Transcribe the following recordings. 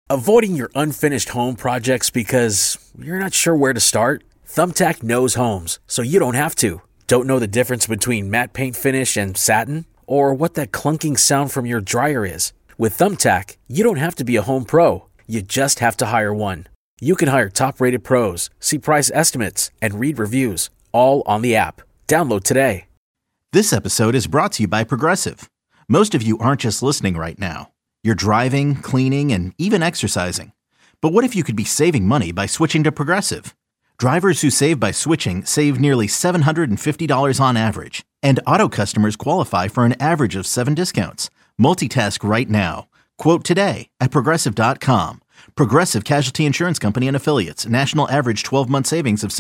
Avoiding your unfinished home projects because you're not sure where to start? Thumbtack knows homes, so you don't have to. Don't know the difference between matte paint finish and satin? Or what that clunking sound from your dryer is? With Thumbtack, you don't have to be a home pro. You just have to hire one. You can hire top-rated pros, see price estimates, and read reviews, all on the app. Download today. This episode is brought to you by Progressive. Most of you aren't just listening right now. You're driving, cleaning, and even exercising. But what if you could be saving money by switching to Progressive? Drivers who save by switching save nearly $750 on average. And auto customers qualify for an average of 7 discounts. Multitask right now. Quote today at Progressive.com. Progressive Casualty Insurance Company and Affiliates. National average 12-month savings of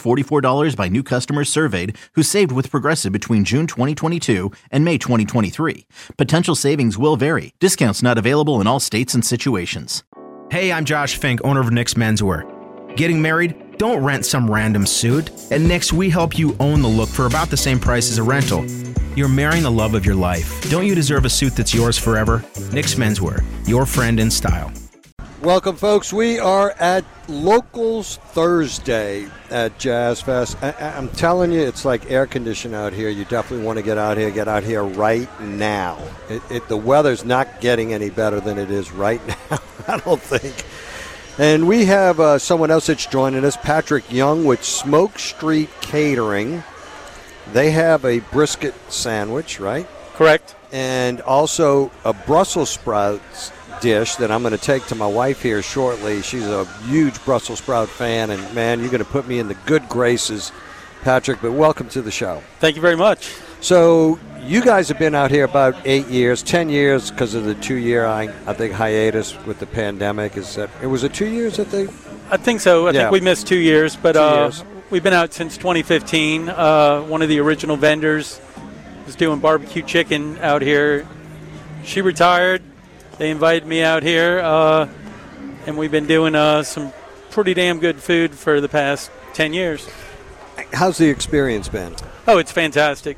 $744 by new customers surveyed who saved with Progressive between June 2022 and May 2023. Potential savings will vary. Discounts not available in all states and situations. Hey, I'm Josh Fink, owner of Nick's Menswear. Getting married? Don't rent some random suit. At Nick's, we help you own the look for about the same price as a rental. You're marrying the love of your life. Don't you deserve a suit that's yours forever? Nick's Menswear, your friend in style. Welcome, folks. We are at Locals Thursday at Jazz Fest. I'm telling you, it's like air conditioning out here. You definitely want to get out here right now. The weather's not getting any better than it is right now, I don't think. And we have someone else that's joining us, Patrick Young with Smoke Street Catering. They have a brisket sandwich, right? Correct. And also a Brussels sprouts dish that I'm going to take to my wife here shortly. She's a huge Brussels sprout fan, and man, you're going to put me in the good graces, Patrick, but welcome to the show. Thank you very much. So you guys have been out here about 8 years, 10 years because of the 2-year, I think, hiatus with the pandemic. It was 2 years that they? I think so. I think we missed 2 years, but 2 years. We've been out since 2015. One of the original vendors was doing barbecue chicken out here. She retired. They invited me out here, and we've been doing some pretty damn good food for the past 10 years. How's the experience been? Oh, it's fantastic.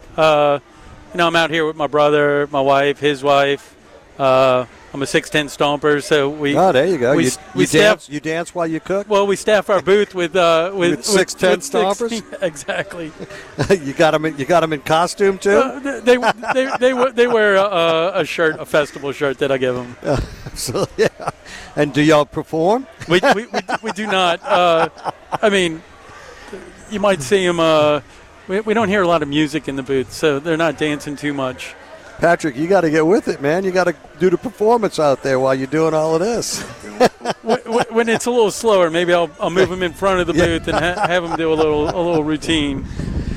I'm out here with my brother, my wife, his wife. I'm a 6'10" stomper, so we. Oh, there you go. You dance while you cook. Well, we staff our booth with 6'10" stompers. Exactly. You got them in costume too. They wear a shirt, a festival shirt that I give them. So yeah. And do y'all perform? We do not. I mean, you might see them. We don't hear a lot of music in the booth, so they're not dancing too much. Patrick, you got to get with it, man. You got to do the performance out there while you're doing all of this. When it's a little slower, maybe I'll move them in front of the booth and have them do a little routine.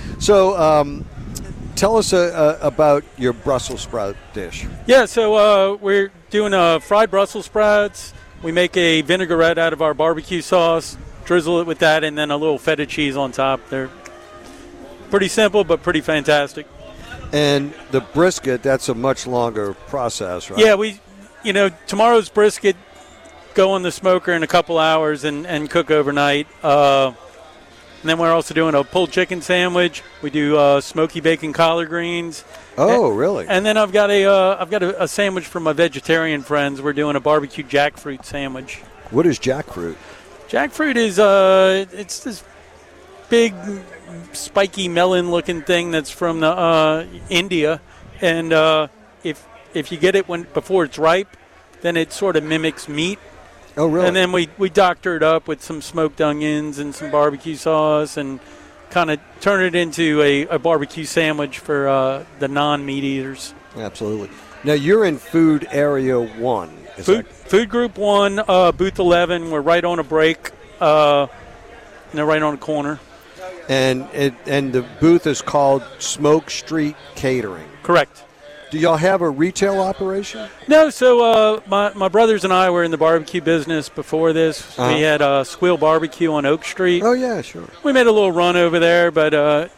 So, tell us about your Brussels sprout dish. Yeah, so we're doing fried Brussels sprouts. We make a vinaigrette out of our barbecue sauce, drizzle it with that, and then a little feta cheese on top. They're pretty simple, but pretty fantastic. And the brisket, that's a much longer process, right? Yeah, tomorrow's brisket go on the smoker in a couple hours and cook overnight. And then we're also doing a pulled chicken sandwich. We do smoky bacon collard greens. Oh, really? And then I've got a sandwich for my vegetarian friends. We're doing a barbecue jackfruit sandwich. What is jackfruit? Jackfruit is it's this big, spiky melon-looking thing that's from India, and if you get it before it's ripe, then it sort of mimics meat. Oh, really? And then we doctor it up with some smoked onions and some barbecue sauce, and kind of turn it into a barbecue sandwich for the non-meat eaters. Absolutely. Now you're in Food Area 1. Food Group 1, Booth 11. We're right on a break. They're right on a corner. And the booth is called Smoke Street Catering. Correct. Do y'all have a retail operation? No, so my brothers and I were in the barbecue business before this. Uh-huh. We had Squeal Barbecue on Oak Street. Oh yeah, sure. We made a little run over there, but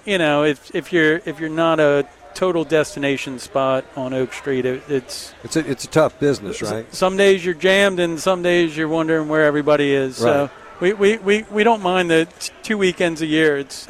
if you're not a total destination spot on Oak Street, it's a tough business, right? Some days you're jammed, and some days you're wondering where everybody is. Right. So we don't mind the 2 weekends a year. It's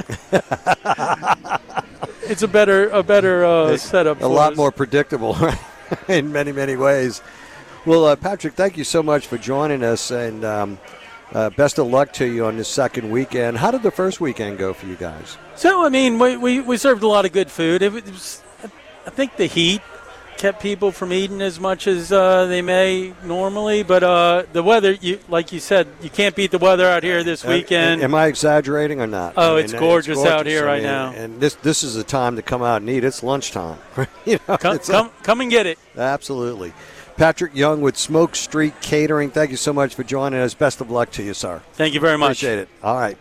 it's a better setup. A lot more predictable, right? In many ways. Well, Patrick, thank you so much for joining us, and best of luck to you on this second weekend. How did the first weekend go for you guys? So, I mean, we served a lot of good food. It was, I think the heat kept people from eating as much as they may normally, but the weather, like you said, you can't beat the weather out here this weekend. Am I exaggerating or not? Oh, it's gorgeous out here right now. And this is the time to come out and eat. It's lunchtime. Come and get it. Absolutely. Patrick Young with Smoke Street Catering, thank you so much for joining us. Best of luck to you, sir. Thank you very much. Appreciate it. All right.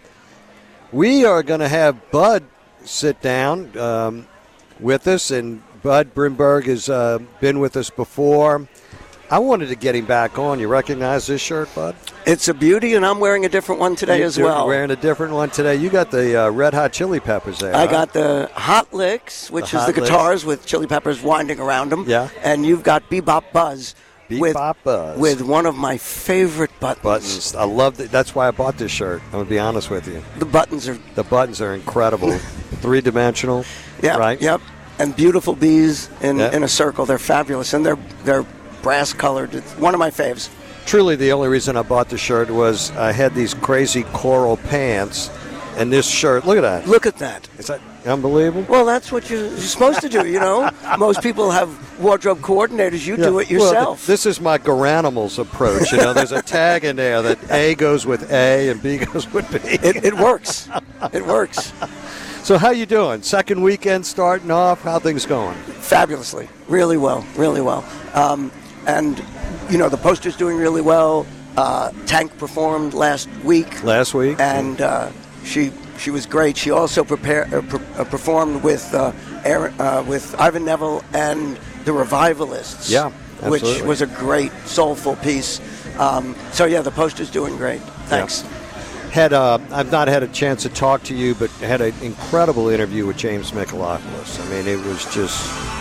We are going to have Bud sit down with us, and Bud Brimberg has been with us before. I wanted to get him back on. You recognize this shirt, Bud? It's a beauty, and I'm wearing a different one today as well. You're wearing a different one today. You got the Red Hot Chili Peppers there. I got the Hot Licks, which is the guitars with chili peppers winding around them. Yeah. And you've got Bebop Buzz. Bebop Buzz. With one of my favorite buttons. I love it. That's why I bought this shirt. I'm going to be honest with you. The buttons are incredible. Three-dimensional. Yeah. Right? Yep. And beautiful bees in a circle. They're fabulous. And they're brass colored. It's one of my faves. Truly, the only reason I bought the shirt was I had these crazy coral pants, and this shirt. Look at that. Look at that. Is that unbelievable? Well, that's what you're supposed to do. You know, most people have wardrobe coordinators. You do it yourself. Well, this is my Garanimals approach. You know, there's a tag in there that A goes with A and B goes with B. It works. It works. So how you doing? Second weekend starting off. How things going? Fabulously. Really well. Really well. And, you know, the poster's doing really well. Tank performed last week. And she was great. She also performed with Ivan Neville and the Revivalists. Yeah, absolutely. Which was a great, soulful piece. The poster's doing great. Thanks. Yeah. I've not had a chance to talk to you, but had an incredible interview with James Michalopoulos. I mean, it was just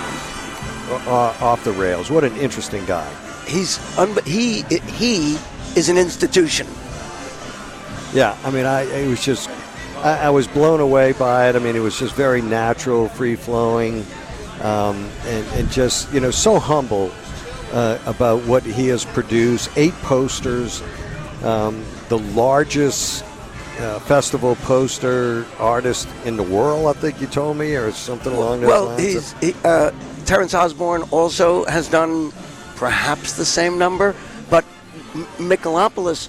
off the rails. What an interesting guy. He is an institution. Yeah, I mean, I was blown away by it. I mean, it was just very natural, free-flowing, and just, you know, so humble about what he has produced. 8 posters, the largest festival poster artist in the world, I think you told me, or something along those lines. Terrence Osborne also has done perhaps the same number, but Michalopoulos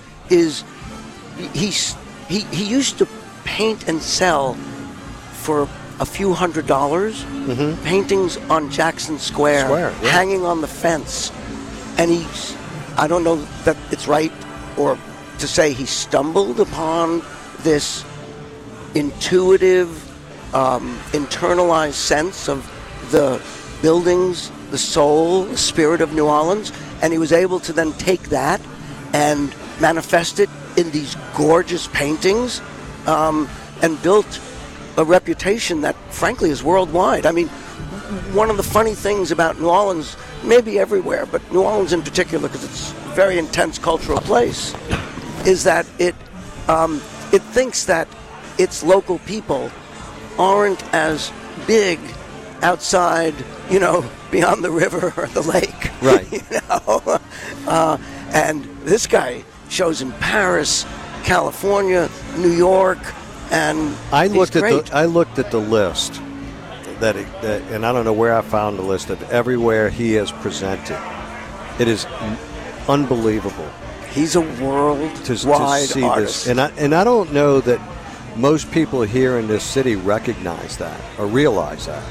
he used to paint and sell for a few $100s, paintings on Jackson Square, hanging on the fence. And I don't know that it's right or to say he stumbled upon this intuitive, internalized sense of the buildings, the soul, the spirit of New Orleans, and he was able to then take that and manifest it in these gorgeous paintings, and built a reputation that, frankly, is worldwide. I mean, one of the funny things about New Orleans, maybe everywhere, but New Orleans in particular, because it's a very intense cultural place, is that it thinks that its local people aren't as big outside, you know, beyond the river or the lake. Right. You know? And this guy shows in Paris, California, New York, and I looked at the list and I don't know where I found the list of everywhere he has presented. It is unbelievable. He's a worldwide artist. And I don't know that most people here in this city recognize that or realize that.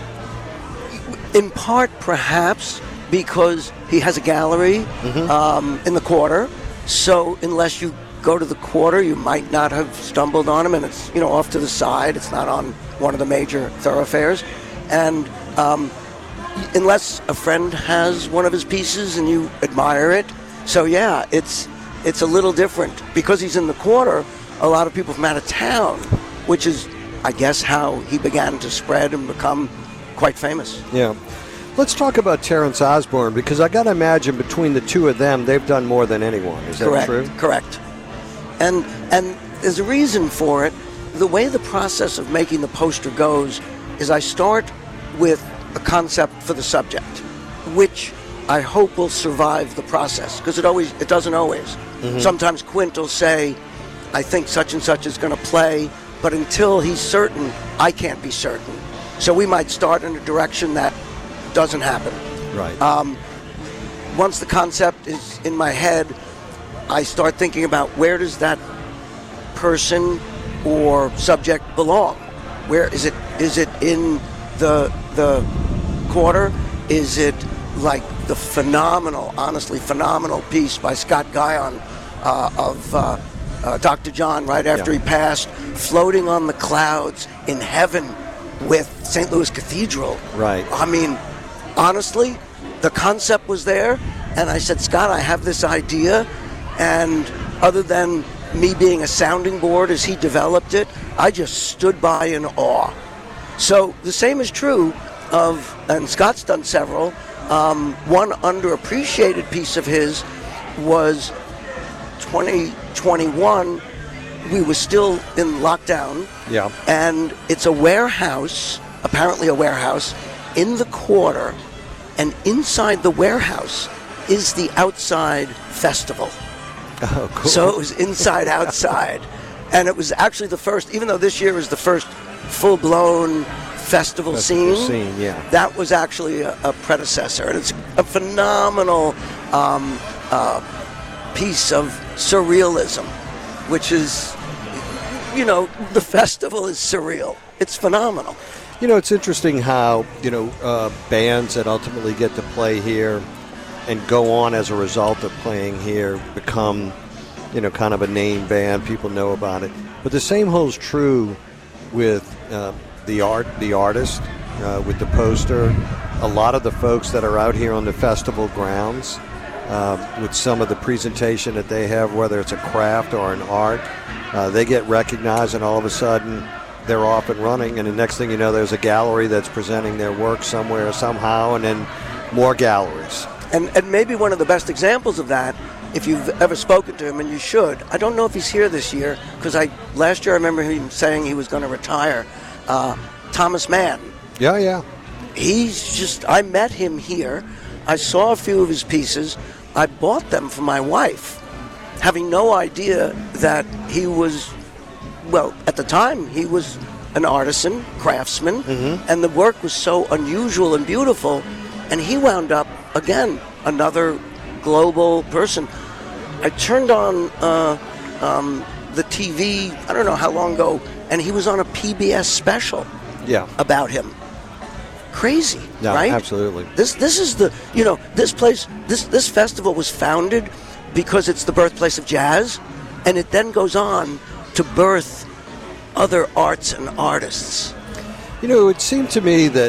In part, perhaps, because he has a gallery in the Quarter. So unless you go to the Quarter, you might not have stumbled on him, and it's, you know, off to the side. It's not on one of the major thoroughfares. And unless a friend has one of his pieces and you admire it. So, yeah, it's a little different. Because he's in the Quarter, a lot of people from out of town, which is, I guess, how he began to spread and become quite famous. Yeah. Let's talk about Terrence Osborne, because I got to imagine between the two of them, they've done more than anyone. Is that true? Correct. And there's a reason for it. The way the process of making the poster goes is I start with a concept for the subject, which I hope will survive the process, because it doesn't always. Sometimes Quint will say, I think such and such is going to play, but until he's certain, I can't be certain. So we might start in a direction that doesn't happen. Right. Once the concept is in my head, I start thinking about where does that person or subject belong? Where is it? Is it in the quarter? Is it like the honestly phenomenal piece by Scott Guyon of Dr. John right after he passed, floating on the clouds in heaven with St. Louis Cathedral? Right. I mean, honestly, the concept was there, and I said, Scott, I have this idea, and other than me being a sounding board as he developed it, I just stood by in awe. So the same is true of, and Scott's done several, one underappreciated piece of his was 2021. We were still in lockdown. Yeah. And it's a warehouse, apparently a warehouse, in the quarter, and inside the warehouse is the outside festival. Oh, cool. So it was inside, outside. And it was actually the first, even though this year is the first full-blown festival scene, yeah. That was actually a predecessor. And it's a phenomenal piece of surrealism, which is, the festival is surreal. It's phenomenal. It's interesting how, bands that ultimately get to play here and go on as a result of playing here become, kind of a name band. People know about it. But the same holds true with the artist, with the poster. A lot of the folks that are out here on the festival grounds, with some of the presentation that they have, whether it's a craft or an art, they get recognized, and all of a sudden they're off and running, and the next thing you know, there's a gallery that's presenting their work somewhere, somehow, and then more galleries. And maybe one of the best examples of that, if you've ever spoken to him, and you should, I don't know if he's here this year, because last year I remember him saying he was going to retire, Thomas Mann. Yeah. I met him here. I saw a few of his pieces. I bought them for my wife, having no idea that he was, at the time, he was an artisan, craftsman, and the work was so unusual and beautiful, and he wound up, again, another global person. I turned on the TV, I don't know how long ago, and he was on a PBS special about him. Crazy, right? Absolutely. This is the, this place, this festival was founded because it's the birthplace of jazz, and it then goes on to birth other arts and artists. It would seem to me that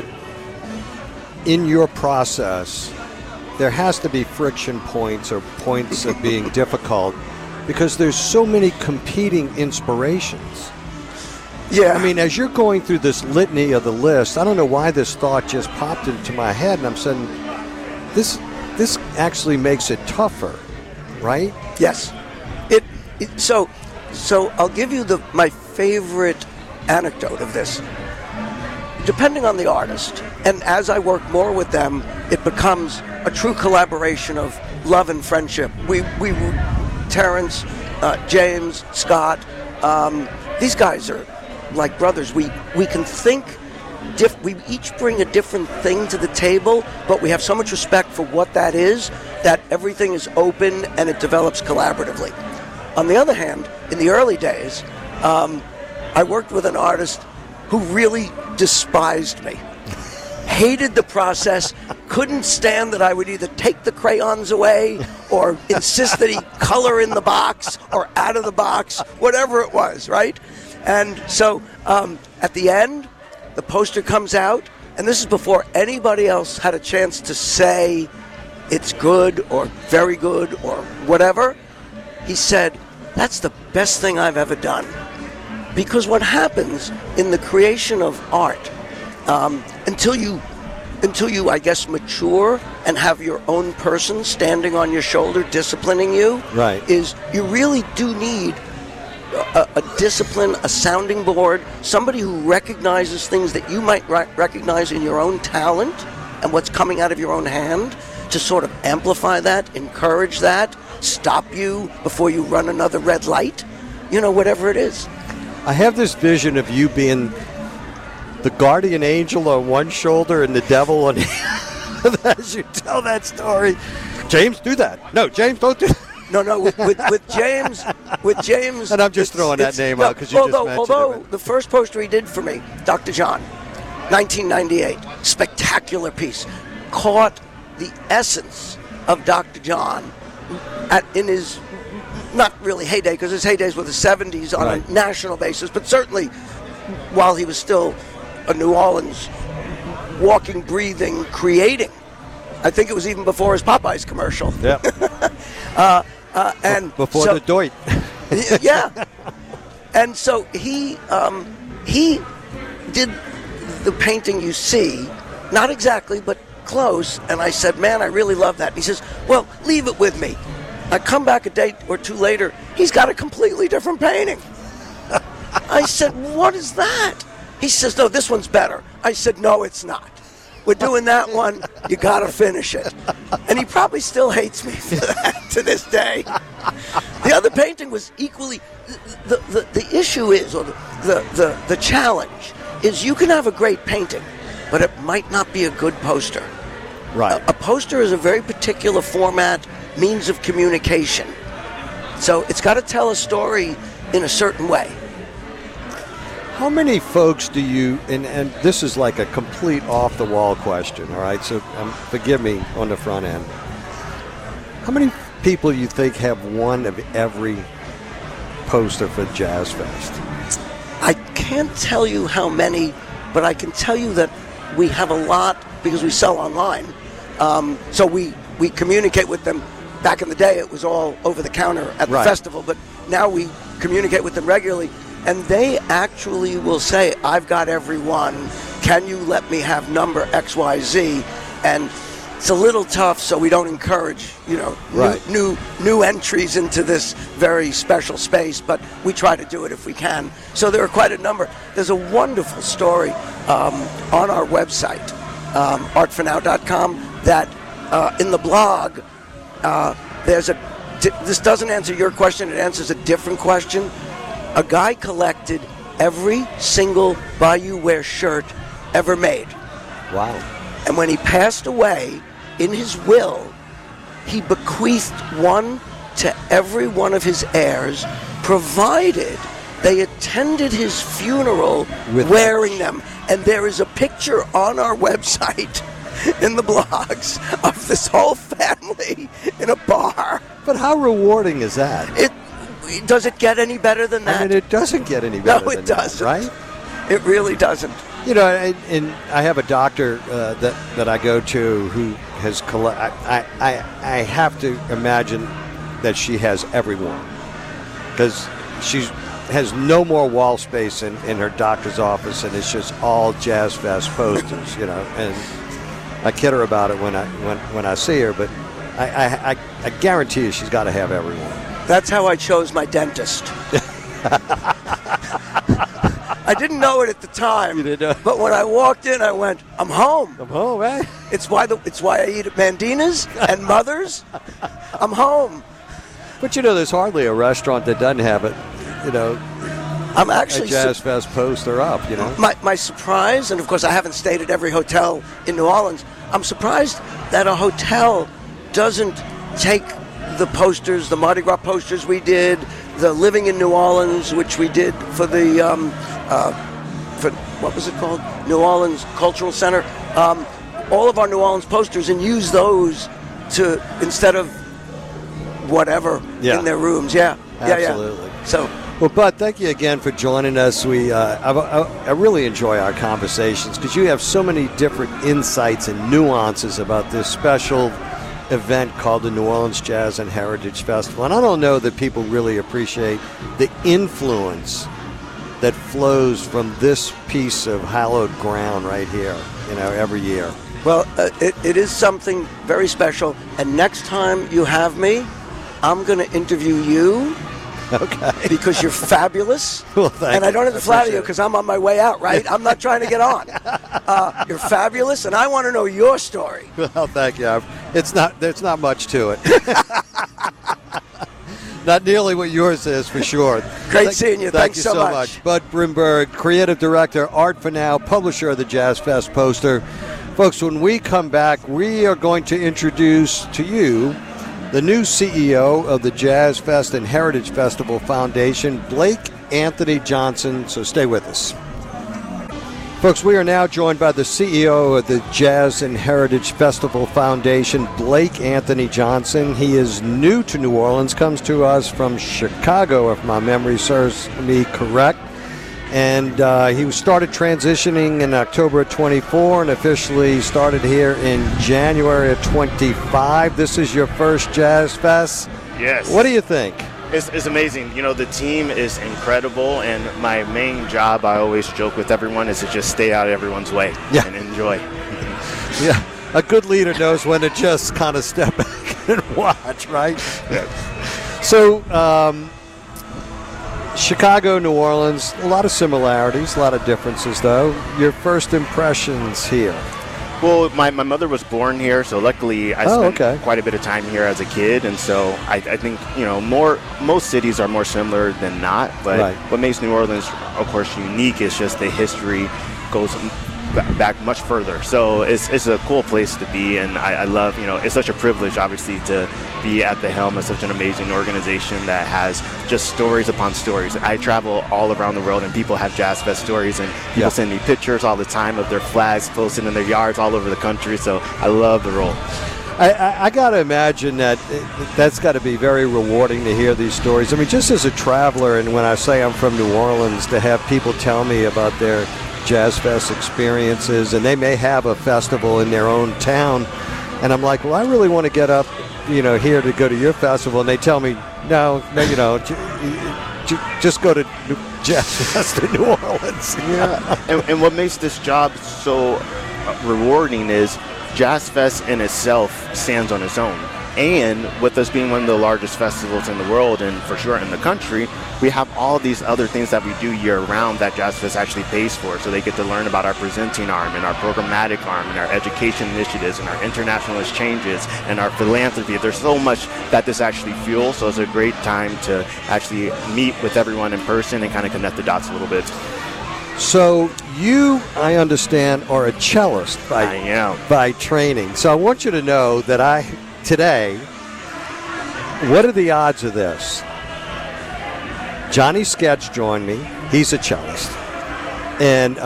in your process, there has to be friction points or points of being difficult, because there's so many competing inspirations. Yeah. I mean, as you're going through this litany of the list, I don't know why this thought just popped into my head, and I'm saying, this actually makes it tougher, right? Yes. So I'll give you my favorite anecdote of this. Depending on the artist, and as I work more with them, it becomes a true collaboration of love and friendship. We Terrence, James, Scott, these guys are like brothers. We can think, we each bring a different thing to the table, but we have so much respect for what that is that everything is open and it develops collaboratively. On the other hand, in the early days, I worked with an artist who really despised me, hated the process, couldn't stand that I would either take the crayons away or insist that he color in the box or out of the box, whatever it was, right? And so at the end, the poster comes out, and this is before anybody else had a chance to say it's good or very good or whatever. He said, "That's the best thing I've ever done." Because what happens in the creation of art, until you, I guess, mature and have your own person standing on your shoulder disciplining you, right, is you really do need a discipline, a sounding board, somebody who recognizes things that you might recognize in your own talent and what's coming out of your own hand, to sort of amplify that, encourage that, stop you before you run another red light, whatever it is. I have this vision of you being the guardian angel on one shoulder and the devil on the other as you tell that story. James, do that. No, James, don't do that. No, with James, and I'm just throwing that name out because you just mentioned it. Although the first poster he did for me, Dr. John, 1998, spectacular piece, caught the essence of Dr. John in his, not really heyday, because his heydays were the 70s on a national basis, but certainly while he was still a New Orleans walking, breathing, creating. I think it was even before his Popeyes commercial. Yeah. And before the Doit. Yeah. And so he did the painting you see, not exactly, but close. And I said, man, I really love that. And he says, well, leave it with me. I come back a day or two later, he's got a completely different painting. I said, what is that? He says, no, this one's better. I said, no, it's not. We're doing that one. You got to finish it. And he probably still hates me for that to this day. The other painting was equally. The issue is, or the challenge is, you can have a great painting, but it might not be a good poster. Right. A poster is a very particular format, means of communication. So it's got to tell a story in a certain way. How many folks do you, and this is like a complete off-the-wall question, all right, so forgive me on the front end. How many people you think have one of every poster for Jazz Fest? I can't tell you how many, but I can tell you that we have a lot because we sell online. So we communicate with them. Back in the day, it was all over the counter at the festival, but now we communicate with them regularly. And they actually will say, I've got every one. Can you let me have number XYZ? And it's a little tough, so we don't encourage, new entries into this very special space, but we try to do it if we can. So there are quite a number. There's a wonderful story on our website, artfornow.com, that in the blog, this doesn't answer your question, it answers a different question. A guy collected every single Bayou Wear shirt ever made. Wow. And when he passed away, in his will, he bequeathed one to every one of his heirs, provided they attended his funeral wearing them. And there is a picture on our website in the blogs of this whole family in a bar. But how rewarding is that? Does it get any better than that? I mean, it doesn't get any better than that. No, it doesn't. Right? It really doesn't. And I have a doctor that I go to who has I have to imagine that she has everyone, because she has no more wall space in her doctor's office, and it's just all Jazz Fest posters, and I kid her about it when I see her, but I guarantee you she's got to have everyone. That's how I chose my dentist. I didn't know it at the time. You didn't know. But when I walked in, I went, I'm home. I'm home, right? It's why I eat at Mandina's and Mother's. I'm home. But there's hardly a restaurant that doesn't have it, I'm actually a Jazz Fest poster up, My surprise, and of course I haven't stayed at every hotel in New Orleans, I'm surprised that a hotel doesn't take the posters, the Mardi Gras posters we did, the Living in New Orleans, which we did for the, for what was it called? New Orleans Cultural Center. All of our New Orleans posters, and use those to, instead of whatever in their rooms. Yeah. Absolutely. Yeah. So. Well, Bud, thank you again for joining us. I really enjoy our conversations because you have so many different insights and nuances about this special event called the New Orleans Jazz and Heritage Festival. And I don't know that people really appreciate the influence that flows from this piece of hallowed ground right here, every year. Well, it is something very special. And next time you have me, I'm going to interview you. Okay. Because you're fabulous. Well, thank you. And I don't have to flatter you because I'm on my way out, right? I'm not trying to get on. You're fabulous, and I want to know your story. Well, thank you. There's not much to it. Not nearly what yours is, for sure. Great seeing you. Thank Thanks you so so much. Bud Brimberg, creative director, Art for Now, publisher of the Jazz Fest poster. Folks, when we come back, we are going to introduce to you the new CEO of the Jazz Fest and Heritage Festival Foundation, Blake Anthony Johnson. So stay with us. Folks, we are now joined by the CEO of the Jazz and Heritage Festival Foundation, Blake Anthony Johnson. He is new to New Orleans, comes to us from Chicago, if my memory serves me correct. And he started transitioning in October of 24 and officially started here in January of 25. This is your first Jazz Fest. Yes. What do you think? It's amazing. You know, the team is incredible, and my main job, I always joke with everyone, is to just stay out of everyone's way and enjoy. Yeah, a good leader knows when to just kind of step back and watch, right? Yeah. So, Chicago, New Orleans, a lot of similarities, a lot of differences, though. Your first impressions here? Well, my mother was born here, so luckily I spent quite a bit of time here as a kid, and so I think, you know, most cities are more similar than not, but what makes New Orleans, of course, unique is just the history goes back much further. So it's a cool place to be, and I love, you know, it's such a privilege, obviously, to be at the helm of such an amazing organization that has just stories upon stories. I travel all around the world, and people have Jazz Fest stories, and people send me pictures all the time of their flags posted in their yards all over the country, so I love the role. I got to imagine that's got to be very rewarding to hear these stories. I mean, just as a traveler, and when I say I'm from New Orleans, to have people tell me about their Jazz Fest experiences, and they may have a festival in their own town, and I'm like, well, I really want to get up, you know, here to go to your festival, and they tell me, no, you know, just go to Jazz Fest in New Orleans. Yeah, and what makes this job so rewarding is Jazz Fest in itself stands on its own. And with us being one of the largest festivals in the world, and for sure in the country, we have all these other things that we do year-round that Jazz Fest actually pays for. So they get to learn about our presenting arm and our programmatic arm and our education initiatives and our international exchanges and our philanthropy. There's so much that this actually fuels, so it's a great time to actually meet with everyone in person and kind of connect the dots a little bit. So you, I understand, are a cellist by training. So I want you to know that today, what are the odds of this? Johnny Sketch joined me. He's a cellist. And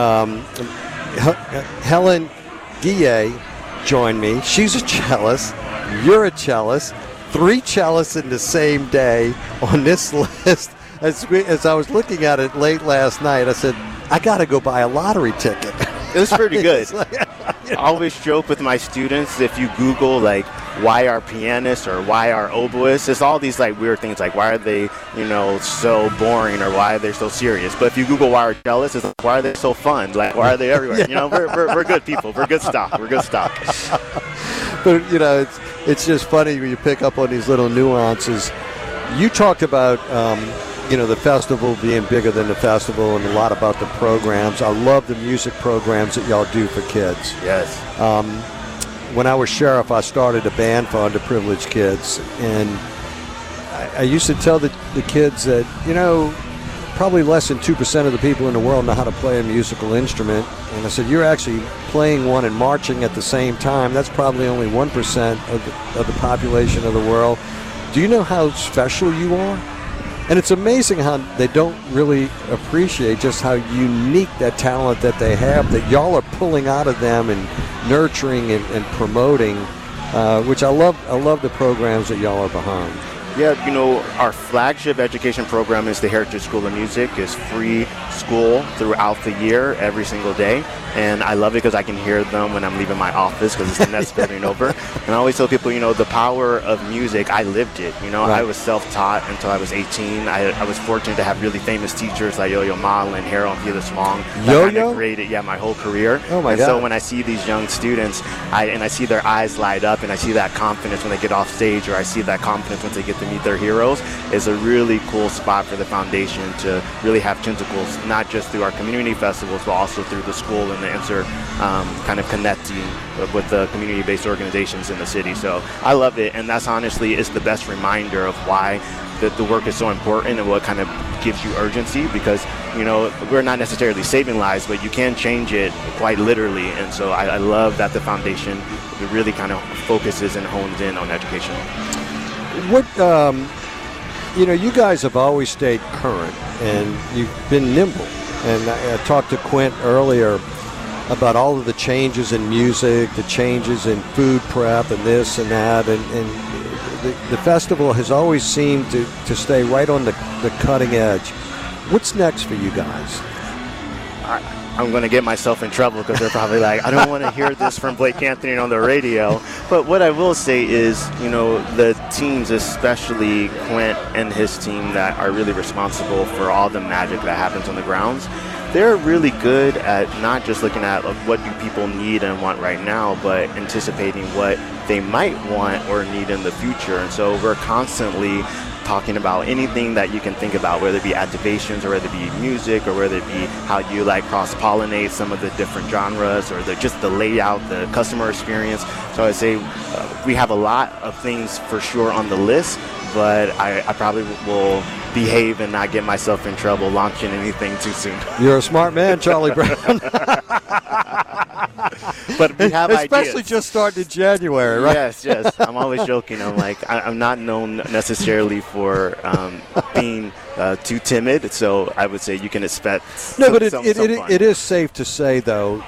Helen Guillet joined me. She's a cellist. You're a cellist. 3 cellists in the same day on this list. As I was looking at it late last night, I said, I got to go buy a lottery ticket. It was pretty good. I always joke with my students, if you Google, like, why are pianists or why are oboists, it's all these, like, weird things, like, why are they, you know, so boring or why are they so serious? But if you Google why are cellists, it's like, why are they so fun? Like, why are they everywhere? You know, we're good people. We're good stock. We're good stock. But, you know, it's just funny when you pick up on these little nuances. You talked about you know, the festival being bigger than the festival and a lot about the programs. I love the music programs that y'all do for kids. Yes. When I was sheriff, I started a band for underprivileged kids, and I used to tell the kids that, you know, probably less than 2% of the people in the world know how to play a musical instrument. And I said, you're actually playing one and marching at the same time. That's probably only 1% of the population of the world. Do you know how special you are? And it's amazing how they don't really appreciate just how unique that talent that they have, that y'all are pulling out of them and nurturing and promoting, which I love the programs that y'all are behind. Yeah, you know, our flagship education program is the Heritage School of Music. It's free school throughout the year, every single day. And I love it because I can hear them when I'm leaving my office because it's the next building over. And I always tell people, you know, the power of music, I lived it. You know, I was self-taught until I was 18. I was fortunate to have really famous teachers like Yo-Yo Ma and Harold and Felix Wong. Yo-Yo? Created, my whole career. Oh, my God. So when I see these young students, I see their eyes light up, and I see that confidence when they get off stage, or I see that confidence once they get the meet their heroes, is a really cool spot for the foundation to really have tentacles, not just through our community festivals, but also through the school and the kind of connecting with the community-based organizations in the city. So I love it, and that's honestly is the best reminder of why the work is so important and what kind of gives you urgency, because we're not necessarily saving lives, but you can change it quite literally. And so I love that the foundation really kind of focuses and hones in on education. What you guys have always stayed current, and you've been nimble. And I talked to Quint earlier about all of the changes in music, the changes in food prep, and this and that, and the festival has always seemed to stay right on the cutting edge. What's next for you guys? I'm going to get myself in trouble because they're probably like, I don't want to hear this from Blake Anthony on the radio. But what I will say is, the teams, especially Quint and his team that are really responsible for all the magic that happens on the grounds, they're really good at not just looking at what do people need and want right now, but anticipating what they might want or need in the future. And so we're constantly talking about anything that you can think about, whether it be activations or whether it be music or whether it be how you cross-pollinate some of the different genres or just the layout, the customer experience. So I'd say we have a lot of things for sure on the list, but I probably will behave and not get myself in trouble launching anything too soon. You're a smart man, Charlie Brown. But we have especially ideas. Just started in January, right? Yes. I'm always joking. I'm like, I'm not known necessarily for being too timid, so I would say you can expect some fun. It is safe to say, though,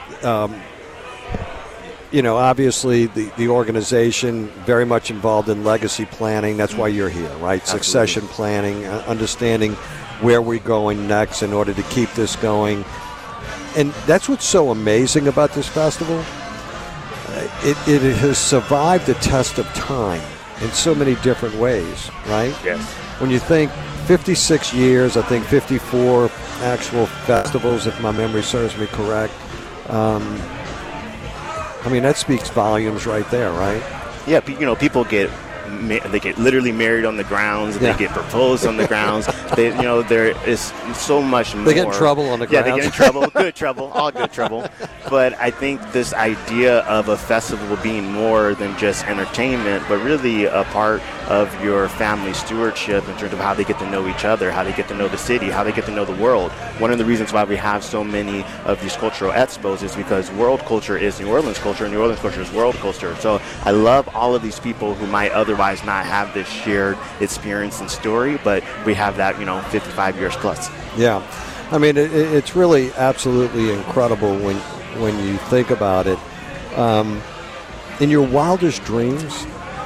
obviously the organization very much involved in legacy planning. That's why you're here, right? Absolutely. Succession planning, understanding where we're going next in order to keep this going. And that's what's so amazing about this festival. It has survived the test of time in so many different ways, right? Yes. When you think 56 years, I think 54 actual festivals, if my memory serves me correct. That speaks volumes right there, right? Yeah, people get literally married on the grounds. They get proposed on the grounds. There is so much more. They get in trouble on the grounds. Yeah, they get in trouble. Good trouble. All good trouble. But I think this idea of a festival being more than just entertainment, but really a part of your family stewardship in terms of how they get to know each other, how they get to know the city, how they get to know the world. One of the reasons why we have so many of these cultural expos is because world culture is New Orleans culture, and New Orleans culture is world culture. So I love all of these people who might otherwise not have this shared experience and story, but we have that, 55 years plus. Yeah. It's really absolutely incredible when you think about it. In your wildest dreams,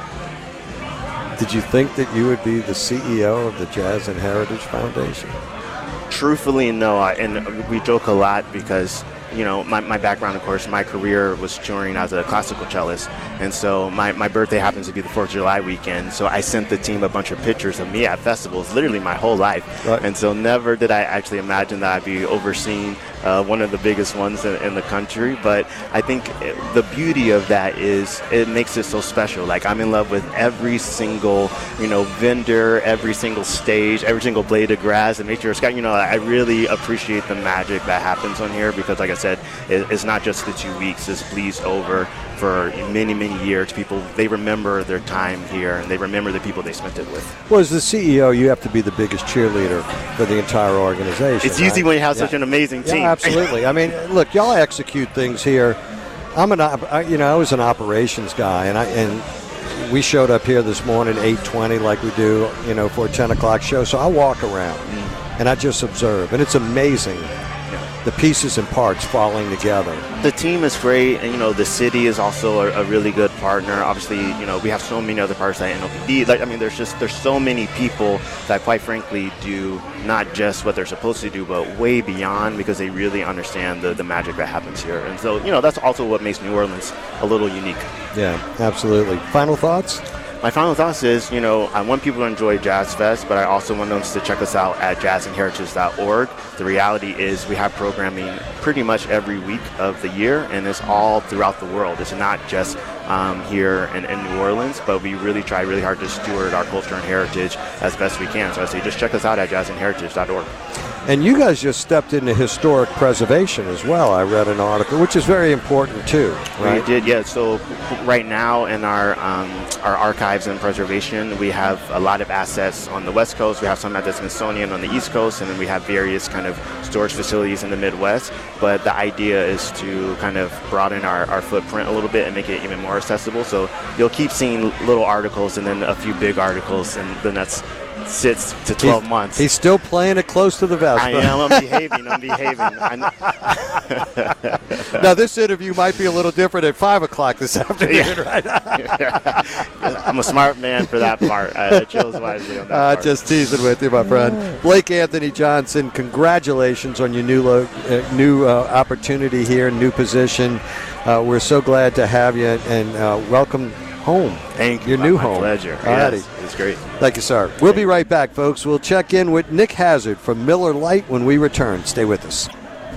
did you think that you would be the CEO of the Jazz and Heritage Foundation? Truthfully, no. And we joke a lot because my background, of course, my career was touring as a classical cellist. And so my birthday happens to be the 4th of July weekend. So I sent the team a bunch of pictures of me at festivals literally my whole life. Right. And so never did I actually imagine that I'd be overseeing one of the biggest ones in the country. But I think the beauty of that is it makes it so special. I'm in love with every single, vendor, every single stage, every single blade of grass, and Nature Sky. I really appreciate the magic that happens on here because, like I said, it's not just the 2 weeks. It's bleeds over for many, many years. People, they remember their time here, and they remember the people they spent it with. Well, as the CEO, you have to be the biggest cheerleader for the entire organization. It's easy when you have such an amazing team. Yeah, absolutely. Look, y'all execute things here. I was an operations guy, and we showed up here this morning 8:20 like we do, for a 10 o'clock show. So I walk around, and I just observe, and it's amazing. The pieces and parts falling together. The team is great, and the city is also a really good partner. Obviously, we have so many other parts like NOPD. There's so many people that, quite frankly, do not just what they're supposed to do, but way beyond because they really understand the magic that happens here. And so, that's also what makes New Orleans a little unique. Yeah, absolutely. Final thoughts? my final thoughts is, I want people to enjoy Jazz Fest, but I also want them to check us out at jazzinheritage.org. The reality is we have programming pretty much every week of the year, and it's all throughout the world. It's not just here in New Orleans, but we really try really hard to steward our culture and heritage as best we can. So I say just check us out at jazzinheritage.org. And you guys just stepped into historic preservation as well. I read an article, which is very important too, right? We did, yeah. So right now in our archives and preservation, we have a lot of assets on the West Coast. We have some at the Smithsonian on the East Coast, and then we have various kind of storage facilities in the Midwest. But the idea is to kind of broaden our footprint a little bit and make it even more accessible. So you'll keep seeing little articles and then a few big articles, and then that's 6 to 12 months. He's still playing it close to the vest. I am. I'm behaving. Now, this interview might be a little different at 5 o'clock this afternoon, right? I'm a smart man for that part. I chose wisely on that part. Just teasing with you, my friend. Blake Anthony Johnson, congratulations on your new opportunity here, new position. We're so glad to have you, and welcome home. Thank you. Your new home. Pleasure. Yes, it's great. Thank you, sir. We'll be right back, folks. We'll check in with Nick Hazard from Miller Lite when we return. Stay with us.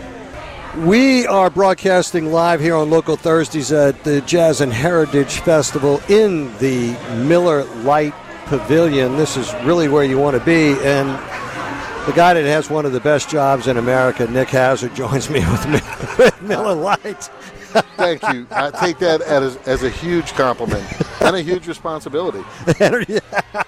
We are broadcasting live here on Local Thursdays at the Jazz and Heritage Festival in the Miller Lite Pavilion. This is really where you want to be, and the guy that has one of the best jobs in America, Nick Hazard, joins me with Miller Lite. Thank you. I take that as a huge compliment and a huge responsibility. I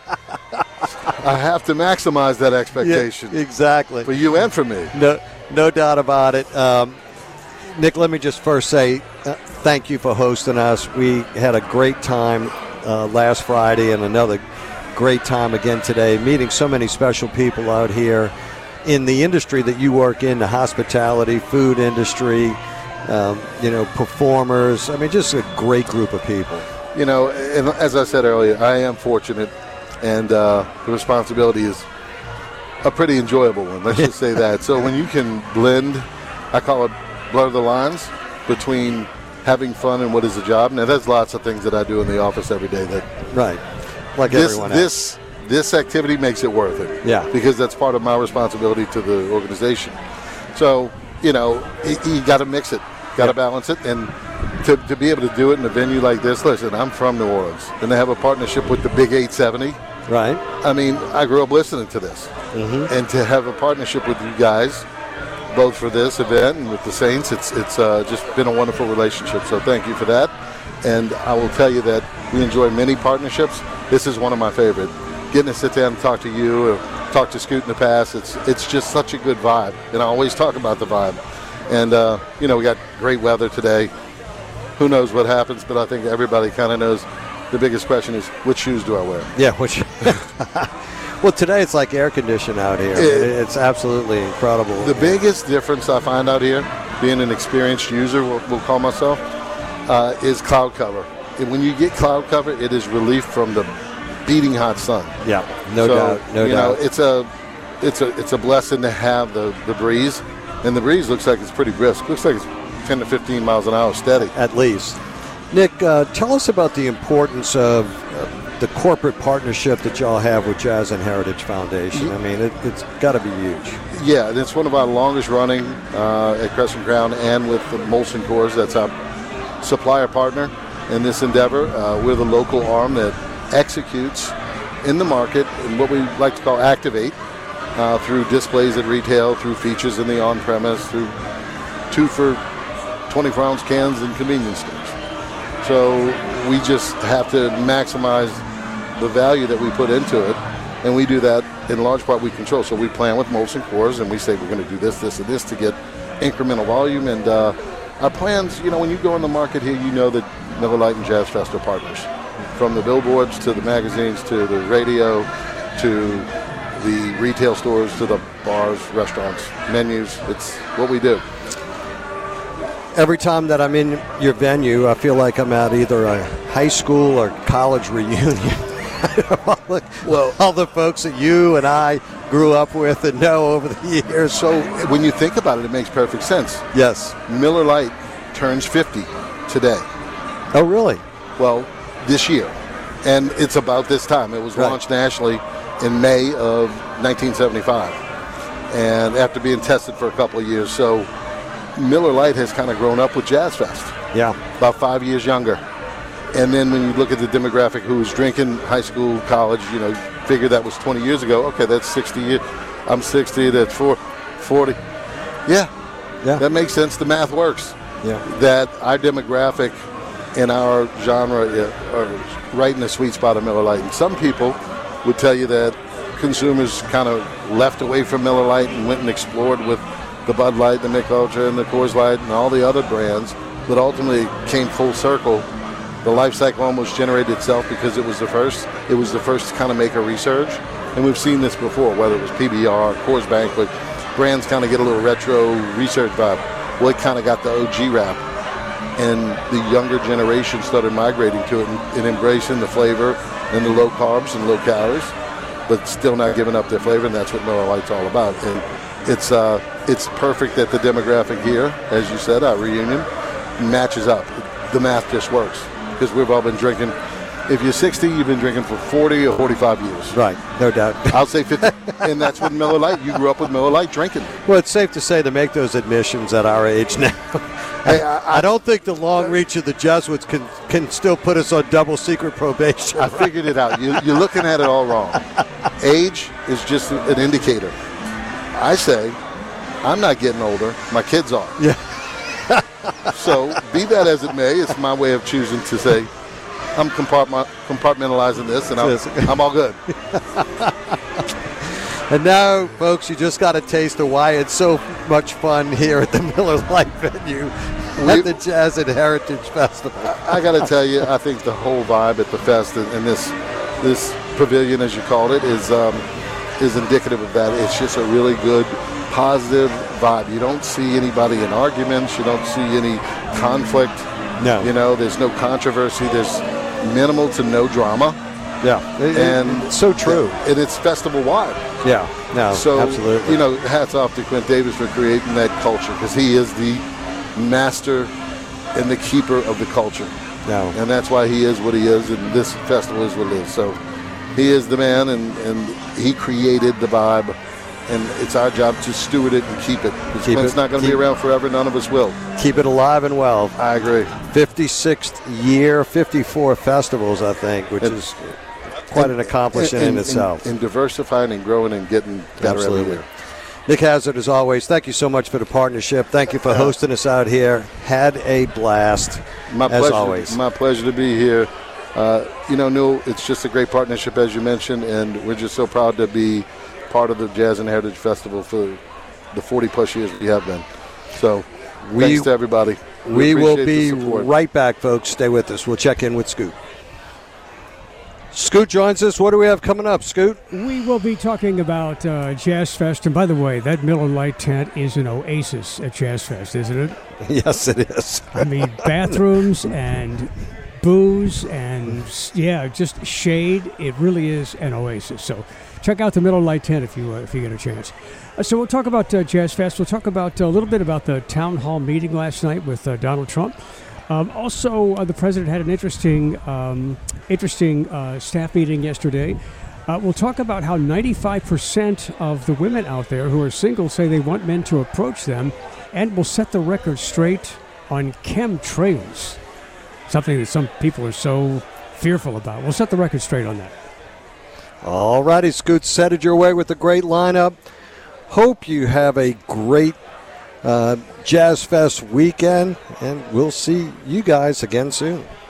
have to maximize that expectation. Yeah, exactly. For you and for me. No doubt about it. Nick, let me just first say thank you for hosting us. We had a great time last Friday and another great time again today, meeting so many special people out here in the industry that you work in, the hospitality, food industry, performers. I mean, just a great group of people. And as I said earlier, I am fortunate, and the responsibility is a pretty enjoyable one. Let's just say that. So when you can blend, I call it blur the lines between having fun and what is a job. Now, there's lots of things that I do in the office every day that right, like everyone else. This activity makes it worth it. Yeah, because that's part of my responsibility to the organization. So you got to mix it, got to balance it, and to be able to do it in a venue like this. Listen, I'm from New Orleans, and they have a partnership with the Big 870. Right. I mean, I grew up listening to this, and to have a partnership with you guys, both for this event and with the Saints, it's just been a wonderful relationship. So thank you for that. And I will tell you that we enjoy many partnerships. This is one of my favorite. Getting to sit down and talk to you, or talk to Scoot in the past, it's just such a good vibe. And I always talk about the vibe. And, we got great weather today. Who knows what happens, but I think everybody kind of knows. The biggest question is, which shoes do I wear? Yeah, well, today it's like air conditioning out here. It's absolutely incredible. The biggest difference I find out here, being an experienced user, we'll call myself, is cloud cover. And when you get cloud cover, it is relief from the beating hot sun. Yeah, no doubt. No doubt. It's a blessing to have the breeze, and the breeze looks like it's pretty brisk. Looks like it's 10 to 15 miles an hour steady. At least. Nick, tell us about the importance of the corporate partnership that y'all have with Jazz and Heritage Foundation. I mean, it's got to be huge. Yeah, and it's one of our longest running at Crescent Crown, and with the Molson Coors. That's our supplier partner in this endeavor. We're the local arm that executes in the market and what we like to call activate through displays at retail, through features in the on-premise, through 2 for 24-ounce cans in convenience stores. So we just have to maximize the value that we put into it, and we do that in large part we control. So we plan with Molson Coors, and we say we're going to do this, this, and this to get incremental volume. And our plans, when you go in the market here, you know that Miller Lite and Jazz Fest are partners. From the billboards to the magazines to the radio to the retail stores to the bars, restaurants, menus. It's what we do. Every time that I'm in your venue, I feel like I'm at either a high school or college reunion. All the folks that you and I grew up with and know over the years. So when you think about it, it makes perfect sense. Yes. Miller Lite turns 50 today. Oh, really? Well, this year. And it's about this time. It was launched nationally in May of 1975, and after being tested for a couple of years. So Miller Lite has kind of grown up with Jazz Fest. Yeah. About 5 years younger. And then when you look at the demographic who was drinking high school, college, figure that was 20 years ago. Okay, that's 60 years. I'm 60, that's 40. Yeah, that makes sense. The math works. Yeah. That our demographic in our genre are right in the sweet spot of Miller Lite. And some people would tell you that consumers kind of left away from Miller Lite and went and explored with the Bud Light, the Michelob Ultra, and the Coors Light, and all the other brands, but ultimately came full circle. The life cycle almost generated itself because it was the first. It was the first to kind of make a resurge. And we've seen this before, whether it was PBR, Coors Banquet, brands kind of get a little retro research vibe. Well, it kind of got the OG rap. And the younger generation started migrating to it and embracing the flavor and the low carbs and low calories, but still not giving up their flavor, and that's what Miller Lite's all about. And it's perfect that the demographic here, as you said, our reunion, matches up. The math just works because we've all been drinking. If you're 60, you've been drinking for 40 or 45 years. Right, no doubt. I'll say 50. And that's with Miller Lite. You grew up with Miller Lite drinking. Well, it's safe to say to make those admissions at our age now. Hey, I don't think the long reach of the Jesuits can still put us on double secret probation. I figured it out. You're looking at it all wrong. Age is just an indicator. I say, I'm not getting older. My kids are. Yeah. So, be that as it may, it's my way of choosing to say, I'm compartmentalizing this, and I'm all good. And now, folks, you just got a taste of why it's so much fun here at the Miller Lite venue at the Jazz and Heritage Festival. I got to tell you, I think the whole vibe at the fest and this pavilion, as you called it, is indicative of that. It's just a really good, positive vibe. You don't see anybody in arguments. You don't see any conflict. No. There's no controversy. There's minimal to no drama. Yeah, and it's so true. And it's festival-wide. Yeah, no, so, absolutely. Hats off to Quint Davis for creating that culture because he is the master and the keeper of the culture. No. And that's why he is what he is, and this festival is what it is. So he is the man, and he created the vibe, and it's our job to steward it and keep it. It's not going to be around forever. None of us will. Keep it alive and well. I agree. 56th year, 54 festivals, I think, which is quite an accomplishment in itself. And diversifying and growing and getting better every year. Nick Hazard, as always, thank you so much for the partnership. Thank you for hosting us out here. Had a blast, as always. My pleasure to be here. Newell, it's just a great partnership, as you mentioned, and we're just so proud to be part of the Jazz and Heritage Festival for the 40-plus years we have been. So thanks to everybody. We will be right back, folks. Stay with us. We'll check in with Scoot. Scoot joins us. What do we have coming up, Scoot? We will be talking about Jazz Fest. And by the way, that Miller Lite tent is an oasis at Jazz Fest, isn't it? Yes, it is. I mean, bathrooms and booze and, just shade. It really is an oasis. So check out the Miller Lite tent if you get a chance. So we'll talk about Jazz Fest. We'll talk about a little bit about the town hall meeting last night with Donald Trump. Also, the president had an interesting staff meeting yesterday. We'll talk about how 95% of the women out there who are single say they want men to approach them, and we'll set the record straight on chemtrails, something that some people are so fearful about. We'll set the record straight on that. All righty, Scoot, set it your way with a great lineup. Hope you have a great Jazz Fest weekend, and we'll see you guys again soon.